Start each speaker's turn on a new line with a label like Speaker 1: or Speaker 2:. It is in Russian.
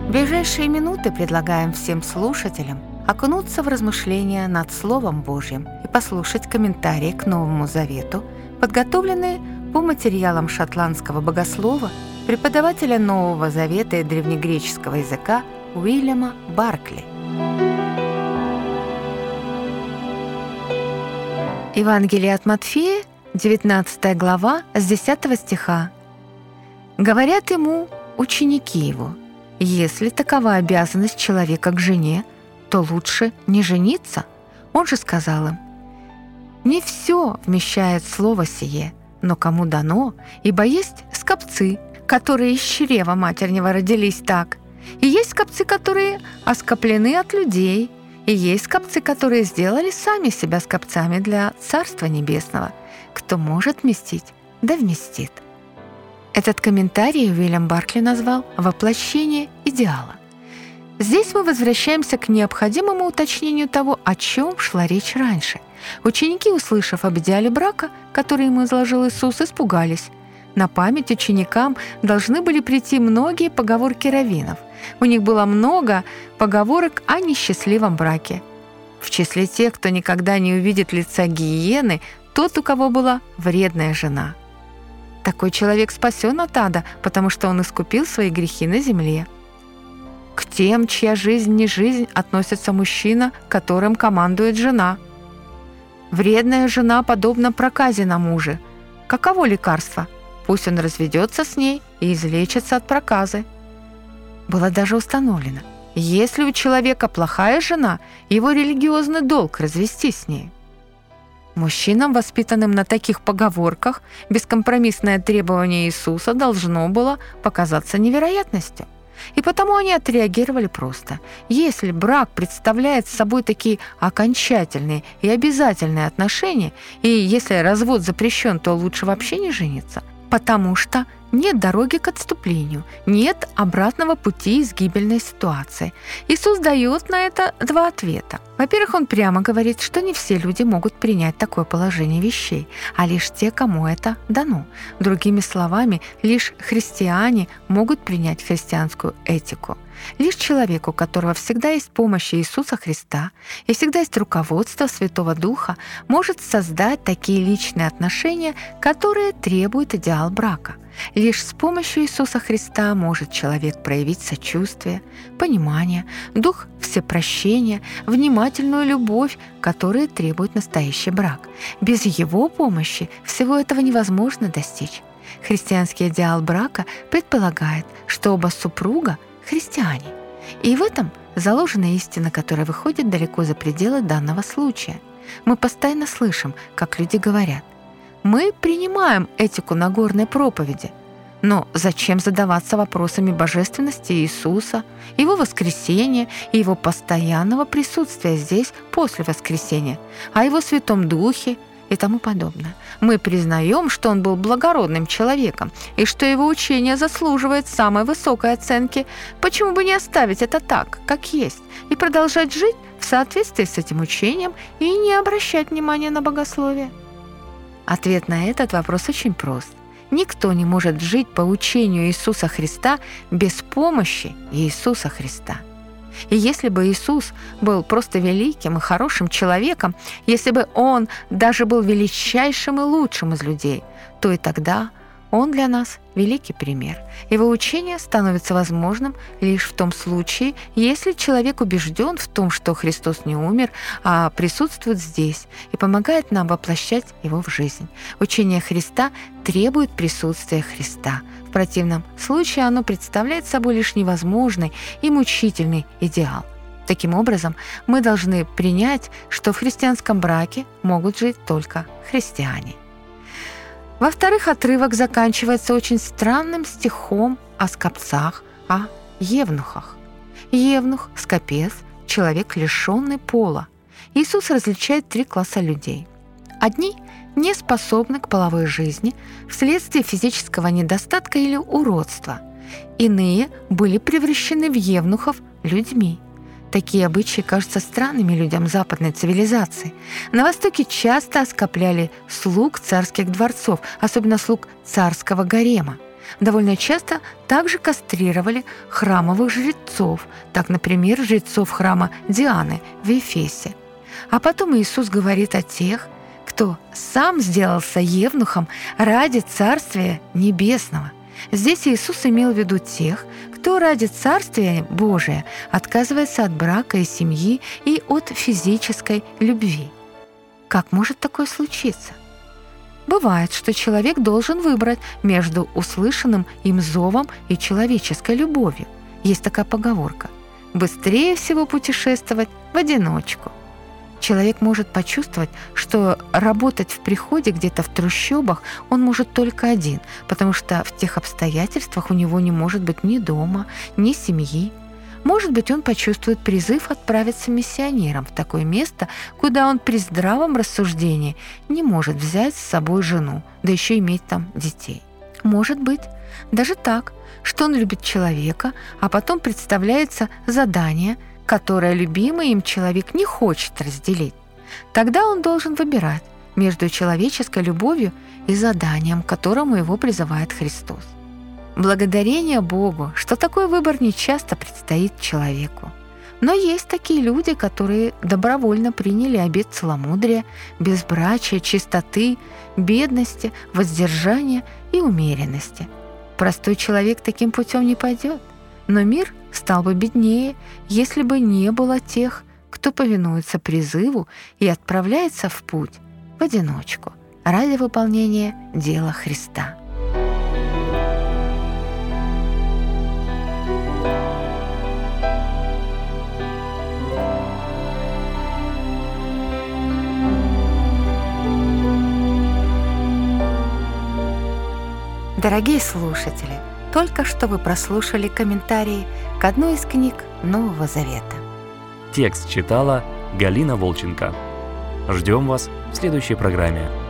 Speaker 1: В ближайшие минуты предлагаем всем слушателям окунуться в размышления над Словом Божьим и послушать комментарии к Новому Завету, подготовленные по материалам шотландского богослова, преподавателя Нового Завета и древнегреческого языка Уильяма Баркли. Евангелие от Матфея, 19 глава, с 10 стиха. «Говорят ему ученики его: если такова обязанность человека к жене, то лучше не жениться». Он же сказал им: «Не все вмещает слово сие, но кому дано, ибо есть скопцы, которые из чрева матернего родились так, и есть скопцы, которые оскоплены от людей, и есть скопцы, которые сделали сами себя скопцами для Царства Небесного. Кто может вместить, да вместит». Этот комментарий Уильям Баркли назвал «воплощение идеала». Здесь мы возвращаемся к необходимому уточнению того, о чем шла речь раньше. Ученики, услышав об идеале брака, который ему изложил Иисус, испугались. На память ученикам должны были прийти многие поговорки раввинов. У них было много поговорок о несчастливом браке. В числе тех, кто никогда не увидит лица гиены, тот, у кого была вредная жена. Такой человек спасен от ада, потому что он искупил свои грехи на земле. К тем, чья жизнь не жизнь, относится мужчина, которым командует жена. Вредная жена подобна проказе на муже. Каково лекарство? Пусть он разведется с ней и излечится от проказы. Было даже установлено: если у человека плохая жена, его религиозный долг развестись с ней. Мужчинам, воспитанным на таких поговорках, бескомпромиссное требование Иисуса должно было показаться невероятностью. И потому они отреагировали просто: если брак представляет собой такие окончательные и обязательные отношения, и если развод запрещен, то лучше вообще не жениться, потому что нет дороги к отступлению, нет обратного пути из гибельной ситуации. Иисус дает на это два ответа. Во-первых, он прямо говорит, что не все люди могут принять такое положение вещей, а лишь те, кому это дано. Другими словами, лишь христиане могут принять христианскую этику. Лишь человек, у которого всегда есть помощь Иисуса Христа и всегда есть руководство Святого Духа, может создать такие личные отношения, которые требуют идеал брака. Лишь с помощью Иисуса Христа может человек проявить сочувствие, понимание, дух всепрощения, внимательную любовь, которые требует настоящий брак. Без Его помощи всего этого невозможно достичь. Христианский идеал брака предполагает, что оба супруга – христиане. И в этом заложена истина, которая выходит далеко за пределы данного случая. Мы постоянно слышим, как люди говорят: «Мы принимаем этику Нагорной проповеди». Но зачем задаваться вопросами божественности Иисуса, Его воскресения и Его постоянного присутствия здесь после воскресения, о Его Святом Духе и тому подобное? Мы признаем, что Он был благородным человеком и что Его учение заслуживает самой высокой оценки. Почему бы не оставить это так, как есть, и продолжать жить в соответствии с этим учением и не обращать внимания на богословие? Ответ на этот вопрос очень прост. Никто не может жить по учению Иисуса Христа без помощи Иисуса Христа. И если бы Иисус был просто великим и хорошим человеком, если бы Он даже был величайшим и лучшим из людей, то и тогда Он для нас великий пример. Его учение становится возможным лишь в том случае, если человек убежден в том, что Христос не умер, а присутствует здесь и помогает нам воплощать Его в жизнь. Учение Христа требует присутствия Христа. В противном случае оно представляет собой лишь невозможный и мучительный идеал. Таким образом, мы должны принять, что в христианском браке могут жить только христиане. Во-вторых, отрывок заканчивается очень странным стихом о скопцах, о евнухах. Евнух, скопец, человек, лишенный пола. Иисус различает три класса людей. Одни не способны к половой жизни вследствие физического недостатка или уродства. Иные были превращены в евнухов людьми. Такие обычаи кажутся странными людям западной цивилизации. На Востоке часто оскопляли слуг царских дворцов, особенно слуг царского гарема. Довольно часто также кастрировали храмовых жрецов, так, например, жрецов храма Дианы в Эфесе. А потом Иисус говорит о тех, кто сам сделался евнухом ради Царствия Небесного. Здесь Иисус имел в виду тех, кто ради Царствия Божия отказывается от брака и семьи и от физической любви. Как может такое случиться? Бывает, что человек должен выбрать между услышанным им зовом и человеческой любовью. Есть такая поговорка: «Быстрее всего путешествовать в одиночку». Человек может почувствовать, что работать в приходе где-то в трущобах он может только один, потому что в тех обстоятельствах у него не может быть ни дома, ни семьи. Может быть, он почувствует призыв отправиться миссионером в такое место, куда он при здравом рассуждении не может взять с собой жену, да еще иметь там детей. Может быть, даже так, что он любит человека, а потом представляется задание, которое любимый им человек не хочет разделить. Тогда он должен выбирать между человеческой любовью и заданием, к которому его призывает Христос. Благодарение Богу, что такой выбор нечасто предстоит человеку. Но есть такие люди, которые добровольно приняли обет целомудрия, безбрачия, чистоты, бедности, воздержания и умеренности. Простой человек таким путем не пойдет, но мир стал бы беднее, если бы не было тех, кто повинуется призыву и отправляется в путь в одиночку ради выполнения дела Христа. Дорогие слушатели, только что вы прослушали комментарии к одной из книг Нового Завета.
Speaker 2: Текст читала Галина Волченко. Ждем вас в следующей программе.